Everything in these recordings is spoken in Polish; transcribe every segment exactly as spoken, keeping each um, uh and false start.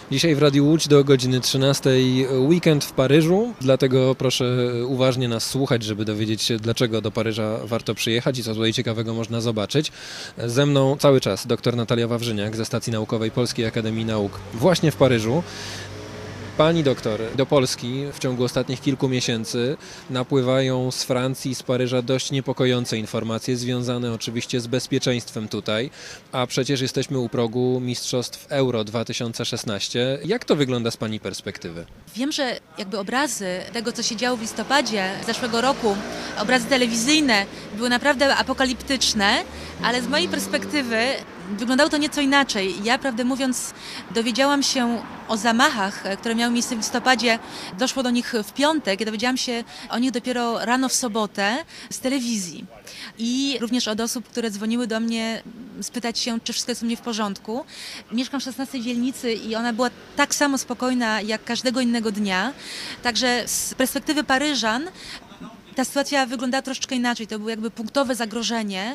Dzisiaj w Radiu Łódź do godziny trzynastej weekend w Paryżu, dlatego proszę uważnie nas słuchać, żeby dowiedzieć się, dlaczego do Paryża warto przyjechać i co tutaj ciekawego można zobaczyć. Ze mną cały czas dr Natalia Wawrzyniak ze Stacji Naukowej Polskiej Akademii Nauk właśnie w Paryżu. Pani doktor, do Polski w ciągu ostatnich kilku miesięcy napływają z Francji, z Paryża dość niepokojące informacje związane oczywiście z bezpieczeństwem tutaj, a przecież jesteśmy u progu Mistrzostw Euro dwa tysiące szesnaście. Jak to wygląda z Pani perspektywy? Wiem, że jakby obrazy tego, co się działo w listopadzie zeszłego roku, obrazy telewizyjne były naprawdę apokaliptyczne, ale z mojej perspektywy wyglądało to nieco inaczej. Ja, prawdę mówiąc, dowiedziałam się o zamachach, które miały miejsce w listopadzie. Doszło do nich w piątek. Ja dowiedziałam się o nich dopiero rano w sobotę z telewizji. I również od osób, które dzwoniły do mnie spytać się, czy wszystko jest u mnie w porządku. Mieszkam w szesnastej dzielnicy i ona była tak samo spokojna jak każdego innego dnia. Także z perspektywy Paryżan ta sytuacja wyglądała troszeczkę inaczej. To było jakby punktowe zagrożenie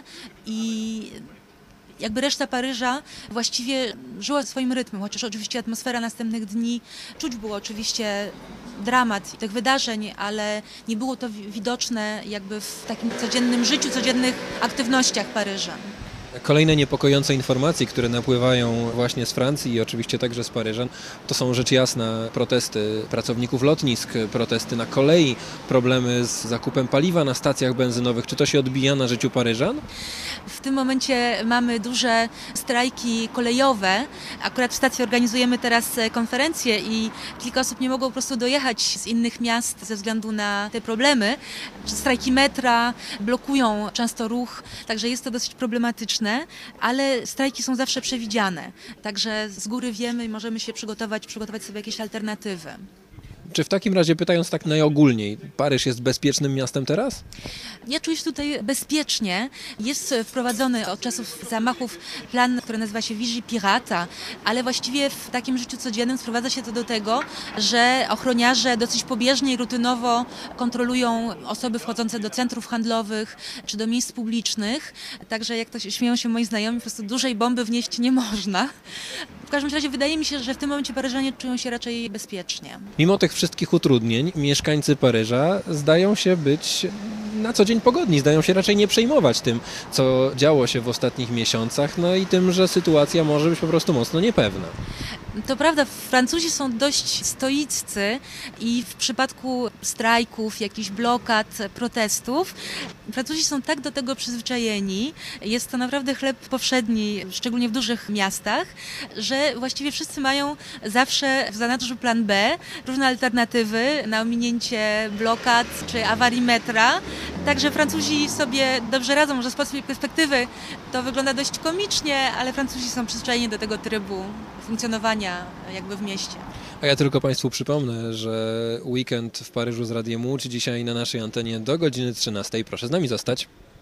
i jakby reszta Paryża właściwie żyła swoim rytmem, chociaż oczywiście atmosfera następnych dni, czuć było oczywiście dramat tych wydarzeń, ale nie było to widoczne jakby w takim codziennym życiu, codziennych aktywnościach Paryża. Kolejne niepokojące informacje, które napływają właśnie z Francji i oczywiście także z Paryża, to są rzecz jasna protesty pracowników lotnisk, protesty na kolei, problemy z zakupem paliwa na stacjach benzynowych. Czy to się odbija na życiu Paryżan? W tym momencie mamy duże strajki kolejowe. Akurat w stacji organizujemy teraz konferencję i kilka osób nie mogło po prostu dojechać z innych miast ze względu na te problemy. Strajki metra blokują często ruch, także jest to dosyć problematyczne. Ale strajki są zawsze przewidziane, także z góry wiemy i możemy się przygotować, przygotować sobie jakieś alternatywy. Czy w takim razie, pytając tak najogólniej, Paryż jest bezpiecznym miastem teraz? Ja czuję się tutaj bezpiecznie. Jest wprowadzony od czasów zamachów plan, który nazywa się Vigie Pirata, ale właściwie w takim życiu codziennym sprowadza się to do tego, że ochroniarze dosyć pobieżnie i rutynowo kontrolują osoby wchodzące do centrów handlowych czy do miejsc publicznych. Także jak to się śmieją się moi znajomi, po prostu dużej bomby wnieść nie można. W każdym razie wydaje mi się, że w tym momencie Paryżanie czują się raczej bezpiecznie. Mimo tych wszystkich utrudnień mieszkańcy Paryża zdają się być na co dzień pogodni, zdają się raczej nie przejmować tym, co działo się w ostatnich miesiącach, no i tym, że sytuacja może być po prostu mocno niepewna. To prawda, Francuzi są dość stoiccy i w przypadku strajków, jakichś blokad, protestów, Francuzi są tak do tego przyzwyczajeni, jest to naprawdę chleb powszedni, szczególnie w dużych miastach, że właściwie wszyscy mają zawsze w zanadrzu plan B, różne alternatywy na ominięcie blokad czy awarii metra. Także Francuzi sobie dobrze radzą, może z polskiej perspektywy to wygląda dość komicznie, ale Francuzi są przyzwyczajeni do tego trybu funkcjonowania jakby w mieście. A ja tylko Państwu przypomnę, że weekend w Paryżu z Radiem Łódź dzisiaj na naszej antenie do godziny trzynastej. Proszę z nami zostać.